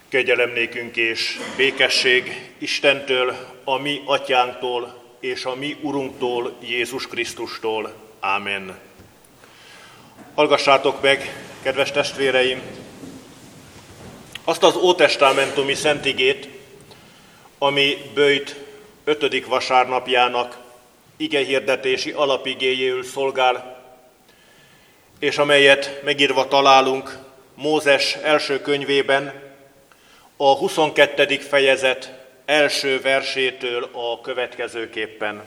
Kegyelem nékünk és békesség Istentől, a mi atyánktól és a mi Urunktól, Jézus Krisztustól. Ámen. Hallgassátok meg, kedves testvéreim, azt az ótestamentumi szentigét, ami Böjt 5. vasárnapjának igehirdetési alapigéjéül szolgál, és amelyet megírva találunk Mózes első könyvében, a 22. fejezet első versétől a következőképpen.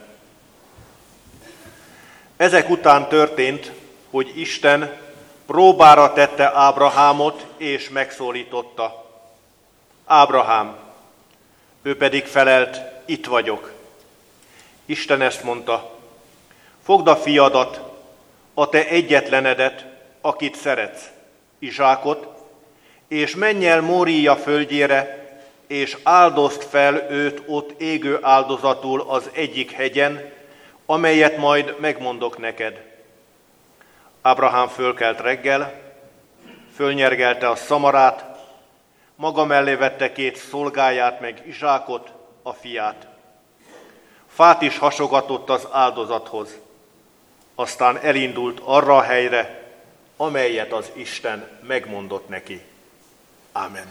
Ezek után történt, hogy Isten próbára tette Ábrahámot, és megszólította. Ábrahám, ő pedig felelt, itt vagyok. Isten ezt mondta, fogd a fiadat, a te egyetlenedet, akit szeretsz, Izsákot, és menj el Mória földjére, és áldozd fel őt ott égő áldozatul az egyik hegyen, amelyet majd megmondok neked. Ábrahám fölkelt reggel, fölnyergelte a szamarát, maga mellé vette 2 szolgáját meg Izsákot, a fiát. Fát is hasogatott az áldozathoz, aztán elindult arra a helyre, amelyet az Isten megmondott neki. Ámen.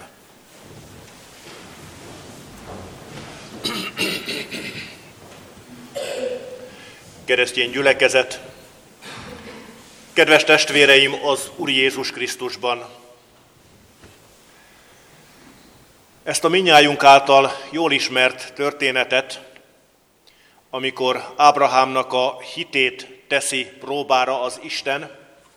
Keresztény gyülekezet, kedves testvéreim az Úr Jézus Krisztusban! Ezt a mindnyájunk által jól ismert történetet, amikor Ábrahámnak a hitét teszi próbára az Isten,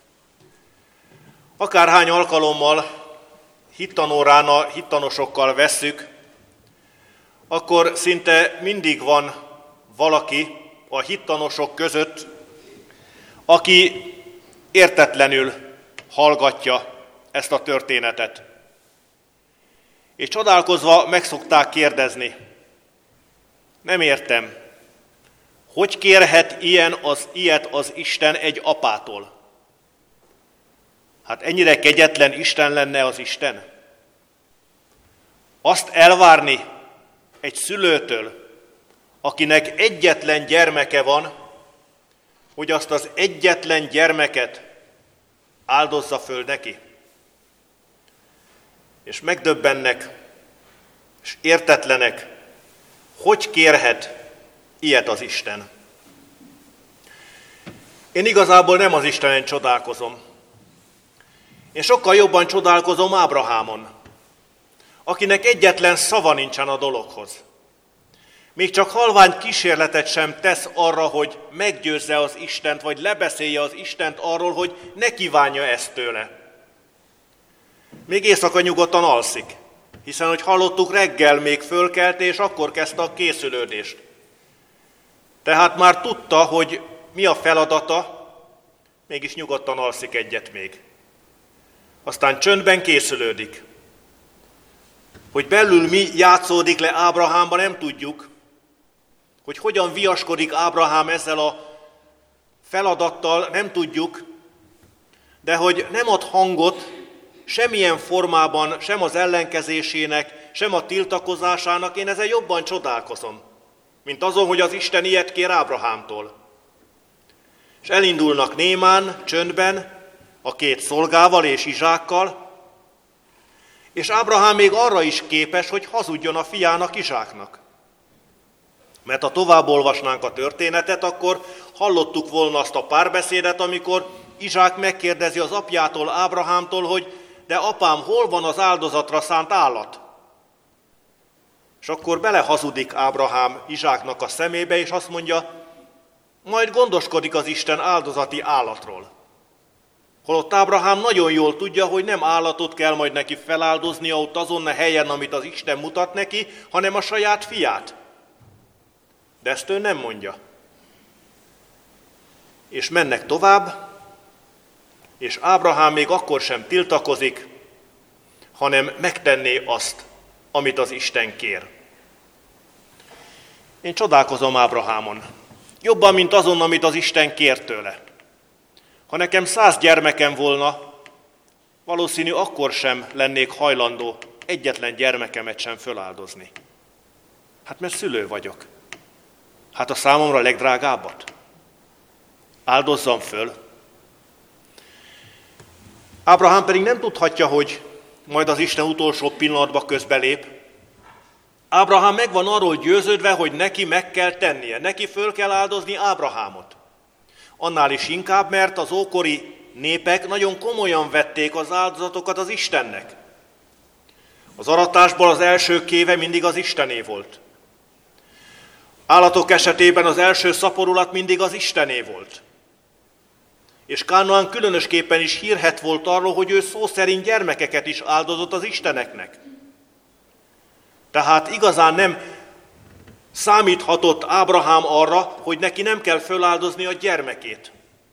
akárhány alkalommal hittanórán a hittanosokkal vesszük, akkor szinte mindig van valaki a hittanosok között, aki értetlenül hallgatja ezt a történetet. És csodálkozva meg szokták kérdezni, nem értem, hogy kérhet ilyet az Isten egy apától? Hát ennyire kegyetlen Isten lenne az Isten? Azt elvárni egy szülőtől, akinek egyetlen gyermeke van, hogy azt az egyetlen gyermeket áldozza föl neki. És megdöbbennek, és értetlenek, hogy kérhet ilyet az Isten. Én igazából nem az Istenen csodálkozom. Én sokkal jobban csodálkozom Ábrahámon, akinek egyetlen szava nincsen a dologhoz. Még csak halvány kísérletet sem tesz arra, hogy meggyőzze az Istent, vagy lebeszélje az Istent arról, hogy ne kívánja ezt tőle. Még éjszaka nyugodtan alszik, hiszen, hogy hallottuk, reggel még fölkelt, és akkor kezdte a készülődést. Tehát már tudta, hogy mi a feladata, mégis nyugodtan alszik egyet még. Aztán csöndben készülődik. Hogy belül mi játszódik le Ábrahámban, nem tudjuk, hogy hogyan viaskodik Ábrahám ezzel a feladattal, nem tudjuk, de hogy nem ad hangot semmilyen formában, sem az ellenkezésének, sem a tiltakozásának, én ezen jobban csodálkozom, mint azon, hogy az Isten ilyet kér Ábrahámtól. És elindulnak némán, csöndben, a 2 szolgával és Izsákkal, és Ábrahám még arra is képes, hogy hazudjon a fiának, Izsáknak. Mert ha tovább olvasnánk a történetet, akkor hallottuk volna azt a párbeszédet, amikor Izsák megkérdezi az apjától, Ábrahámtól, hogy de apám, hol van az áldozatra szánt állat? És akkor belehazudik Ábrahám Izsáknak a szemébe, és azt mondja, majd gondoskodik az Isten áldozati állatról. Holott Ábrahám nagyon jól tudja, hogy nem állatot kell majd neki feláldoznia ott azon a helyen, amit az Isten mutat neki, hanem a saját fiát. De ezt ő nem mondja. És mennek tovább, és Ábrahám még akkor sem tiltakozik, hanem megtenné azt, amit az Isten kér. Én csodálkozom Ábrahámon. Jobban, mint azon, amit az Isten kér tőle. Ha nekem 100 gyermekem volna, valószínű akkor sem lennék hajlandó egyetlen gyermekemet sem föláldozni. Hát mert szülő vagyok. Hát a számomra legdrágábbat. Áldozzam föl. Ábrahám pedig nem tudhatja, hogy majd az Isten utolsó pillanatban közbelép. Ábrahám meg van arról győződve, hogy neki meg kell tennie, neki föl kell áldozni Ábrahámot. Annál is inkább, mert az ókori népek nagyon komolyan vették az áldozatokat az Istennek. Az aratásból az első kéve mindig az Istené volt. Állatok esetében az első szaporulat mindig az Istené volt. És Kánaán különösképpen is hírhedt volt arról, hogy ő szó szerint gyermekeket is áldozott az Isteneknek. Tehát igazán nem számíthatott Ábrahám arra, hogy neki nem kell föláldozni a gyermekét.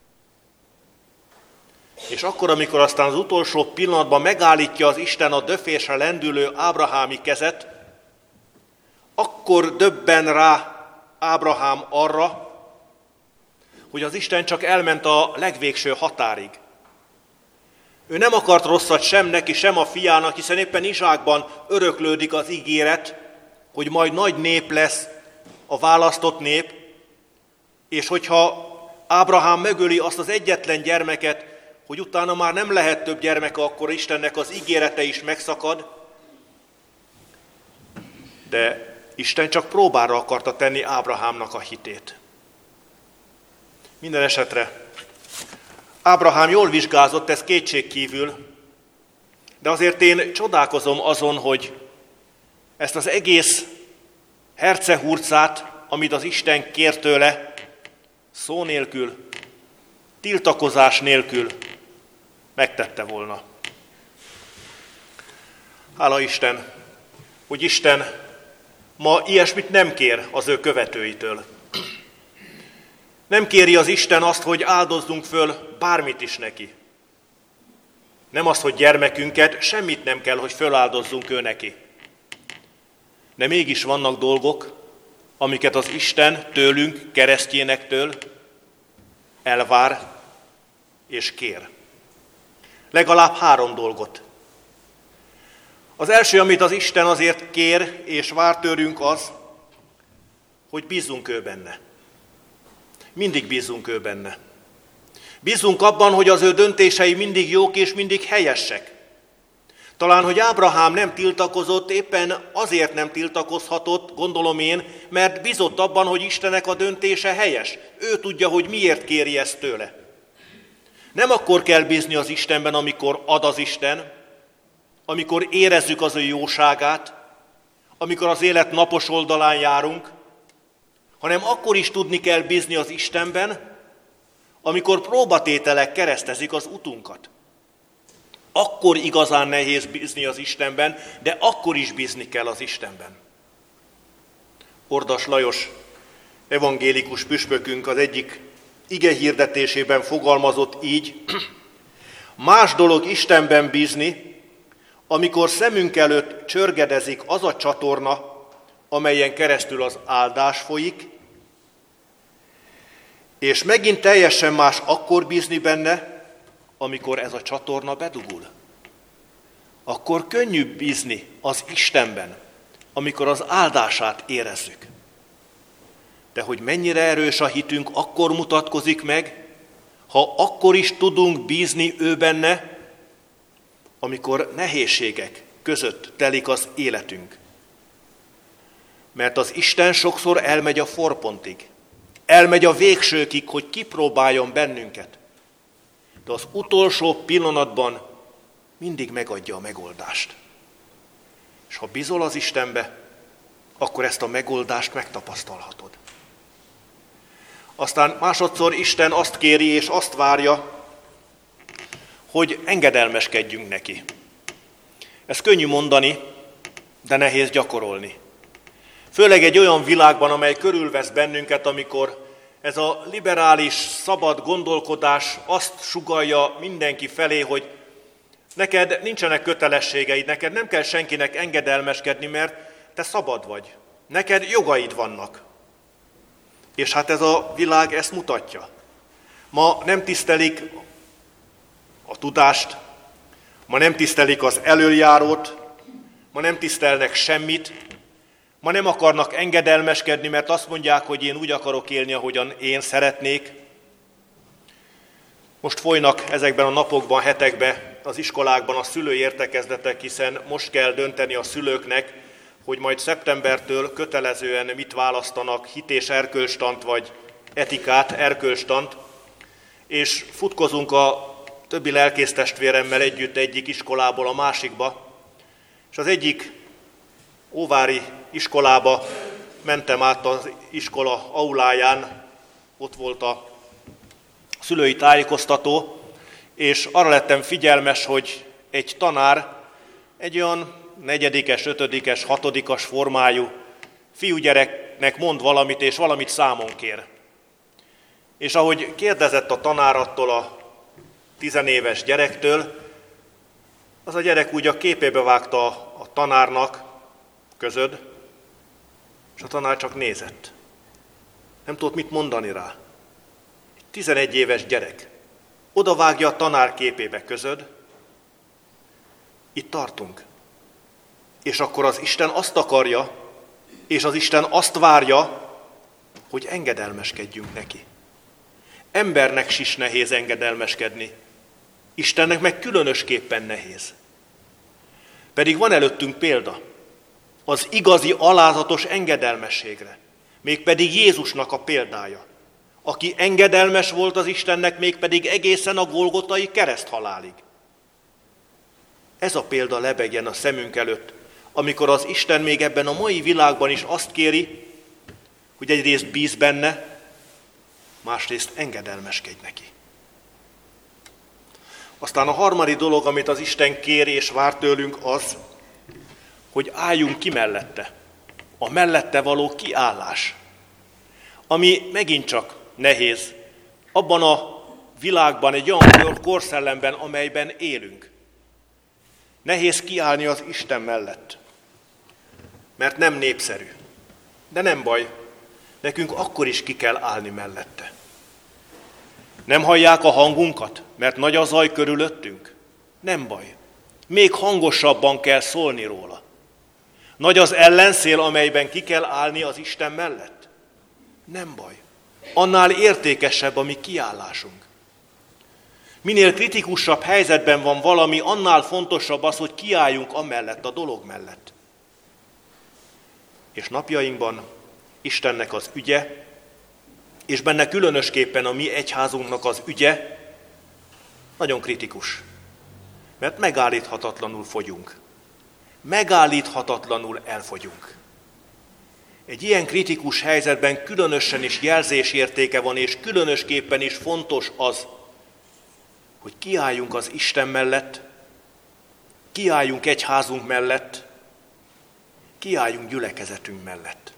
És akkor, amikor aztán az utolsó pillanatban megállítja az Isten a döfésre lendülő ábrahámi kezet, akkor döbben rá Ábrahám arra, hogy az Isten csak elment a legvégső határig. Ő nem akart rosszat sem neki, sem a fiának, hiszen éppen Izsákban öröklődik az ígéret, hogy majd nagy nép lesz a választott nép, és hogyha Ábrahám megöli azt az egyetlen gyermeket, hogy utána már nem lehet több gyermeke, akkor Istennek az ígérete is megszakad. De Isten csak próbára akarta tenni Ábrahámnak a hitét. Minden esetre Ábrahám jól vizsgázott, ez kétségkívül, de azért én csodálkozom azon, hogy ezt az egész hercehurcát, amit az Isten kér tőle, szó nélkül, tiltakozás nélkül megtette volna. Hála Isten, hogy Isten ma ilyesmit nem kér az ő követőitől. Nem kéri az Isten azt, hogy áldozzunk föl bármit is neki. Nem azt, hogy gyermekünket, semmit nem kell, hogy föláldozzunk ő neki. De mégis vannak dolgok, amiket az Isten tőlünk, keresztjénektől elvár és kér. Legalább 3 dolgot. Az első, amit az Isten azért kér és vár tőlünk az, hogy bízzunk ő benne. Mindig bízzunk ő benne. Bízzunk abban, hogy az ő döntései mindig jók és mindig helyesek. Talán, hogy Ábrahám nem tiltakozott, éppen azért nem tiltakozhatott, gondolom én, mert bízott abban, hogy Istennek a döntése helyes. Ő tudja, hogy miért kéri ezt tőle. Nem akkor kell bízni az Istenben, amikor ad az Isten, amikor érezzük az ő jóságát, amikor az élet napos oldalán járunk, hanem akkor is tudni kell bízni az Istenben, amikor próbatételek keresztezik az utunkat. Akkor igazán nehéz bízni az Istenben, de akkor is bízni kell az Istenben. Ordas Lajos evangélikus püspökünk az egyik igehirdetésében fogalmazott így: más dolog Istenben bízni, amikor szemünk előtt csörgedezik az a csatorna, amelyen keresztül az áldás folyik, és megint teljesen más akkor bízni benne, amikor ez a csatorna bedugul. Akkor könnyű bízni az Istenben, amikor az áldását érezzük. De hogy mennyire erős a hitünk, akkor mutatkozik meg, ha akkor is tudunk bízni ő benne, amikor nehézségek között telik az életünk. Mert az Isten sokszor elmegy a forpontig, elmegy a végsőkig, hogy kipróbáljon bennünket. De az utolsó pillanatban mindig megadja a megoldást. És ha bízol az Istenbe, akkor ezt a megoldást megtapasztalhatod. Aztán másodszor Isten azt kéri és azt várja, hogy engedelmeskedjünk neki. Ez könnyű mondani, de nehéz gyakorolni. Főleg egy olyan világban, amely körülvesz bennünket, amikor ez a liberális, szabad gondolkodás azt sugallja mindenki felé, hogy neked nincsenek kötelességeid, neked nem kell senkinek engedelmeskedni, mert te szabad vagy. Neked jogaid vannak. És hát ez a világ ezt mutatja. Ma nem tisztelik a tudást, ma nem tisztelik az elöljárót, ma nem tisztelnek semmit, ma nem akarnak engedelmeskedni, mert azt mondják, hogy én úgy akarok élni, ahogyan én szeretnék. Most folynak ezekben a napokban, hetekben az iskolákban a szülői értekezletek, hiszen most kell dönteni a szülőknek, hogy majd szeptembertől kötelezően mit választanak, hit és erkölcstant, vagy etikát, erkölcstant, és futkozunk a többi lelkésztestvéremmel együtt egyik iskolából a másikba, és az egyik óvári iskolába mentem át az iskola auláján, ott volt a szülői tájékoztató, és arra lettem figyelmes, hogy egy tanár egy olyan 4., 5., 6. formájú fiúgyereknek mond valamit, és valamit számon kér. És ahogy kérdezett a tanár attól a 10 éves gyerektől, az a gyerek úgy a képébe vágta a tanárnak, közöd, és a tanár csak nézett. Nem tudott mit mondani rá. Egy 11 éves gyerek oda vágja a tanár képébe, közöd. Itt tartunk. És akkor az Isten azt akarja, és az Isten azt várja, hogy engedelmeskedjünk neki. Embernek is nehéz engedelmeskedni. Istennek meg különösképpen nehéz. Pedig van előttünk példa az igazi alázatos engedelmességre, mégpedig Jézusnak a példája, aki engedelmes volt az Istennek, mégpedig egészen a golgotai kereszthalálig. Ez a példa lebegjen a szemünk előtt, amikor az Isten még ebben a mai világban is azt kéri, hogy egyrészt bíz benne, másrészt engedelmeskedj neki. Aztán a harmadik dolog, amit az Isten kér és vár tőlünk, az, hogy álljunk ki mellette. A mellette való kiállás, ami megint csak nehéz abban a világban, egy olyan korszellemben, amelyben élünk. Nehéz kiállni az Isten mellett, mert nem népszerű. De nem baj, nekünk akkor is ki kell állni mellette. Nem hallják a hangunkat, mert nagy a zaj körülöttünk? Nem baj, még hangosabban kell szólni róla. Nagy az ellenszél, amelyben ki kell állni az Isten mellett? Nem baj, annál értékesebb a mi kiállásunk. Minél kritikusabb helyzetben van valami, annál fontosabb az, hogy kiálljunk amellett, a dolog mellett. És napjainkban Istennek az ügye, és benne különösképpen a mi egyházunknak az ügye nagyon kritikus. Mert megállíthatatlanul fogyunk. Megállíthatatlanul elfogyunk. Egy ilyen kritikus helyzetben különösen is jelzésértéke van, és különösképpen is fontos az, hogy kiálljunk az Isten mellett, kiálljunk egyházunk mellett, kiálljunk gyülekezetünk mellett.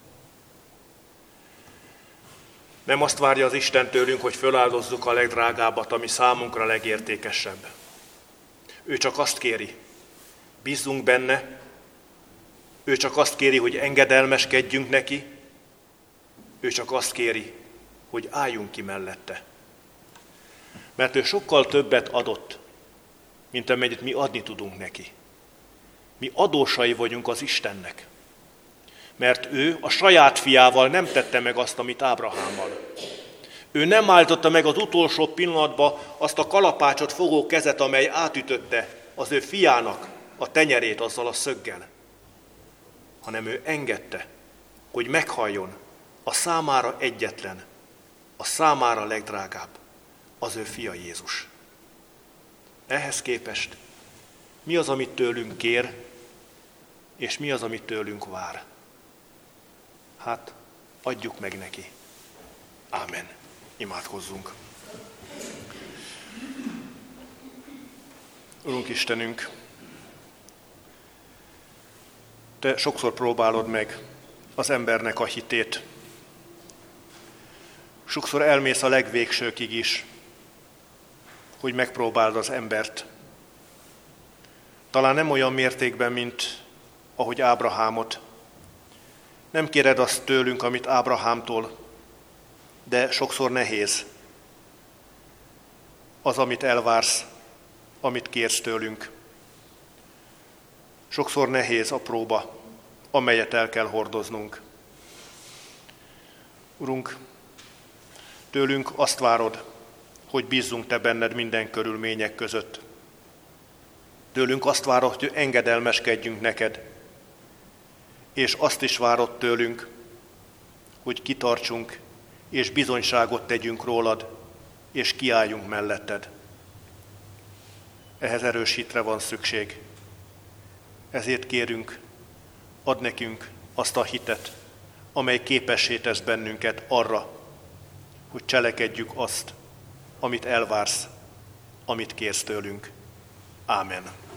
Nem azt várja az Isten tőlünk, hogy föláldozzuk a legdrágábbat, ami számunkra legértékesebb. Ő csak azt kéri, bízzunk benne, ő csak azt kéri, hogy engedelmeskedjünk neki, ő csak azt kéri, hogy álljunk ki mellette. Mert ő sokkal többet adott, mint amennyit mi adni tudunk neki. Mi adósai vagyunk az Istennek. Mert ő a saját fiával nem tette meg azt, amit Ábrahámmal. Ő nem állította meg az utolsó pillanatban azt a kalapácsot fogó kezet, amely átütötte az ő fiának a tenyerét azzal a szöggel, hanem ő engedte, hogy meghalljon a számára egyetlen, a számára legdrágább, az ő fia Jézus. Ehhez képest mi az, amit tőlünk kér, és mi az, amit tőlünk vár? Hát, adjuk meg neki. Ámen. Imádkozzunk. Urunk Istenünk, Te sokszor próbálod meg az embernek a hitét. Sokszor elmész a legvégsőkig is, hogy megpróbáld az embert. Talán nem olyan mértékben, mint ahogy Ábrahámot. Nem kéred azt tőlünk, amit Ábrahámtól, de sokszor nehéz az, amit elvársz, amit kérsz tőlünk. sokszor nehéz a próba, amelyet el kell hordoznunk. Urunk, tőlünk azt várod, hogy bízzunk Te benned minden körülmények között. Tőlünk azt várod, hogy engedelmeskedjünk neked, és azt is várod tőlünk, hogy kitartsunk, és bizonyságot tegyünk rólad, és kiálljunk melletted. Ehhez erős hitre van szükség. Ezért kérünk, add nekünk azt a hitet, amely képessé tesz bennünket arra, hogy cselekedjük azt, amit elvársz, amit kérsz tőlünk. Ámen.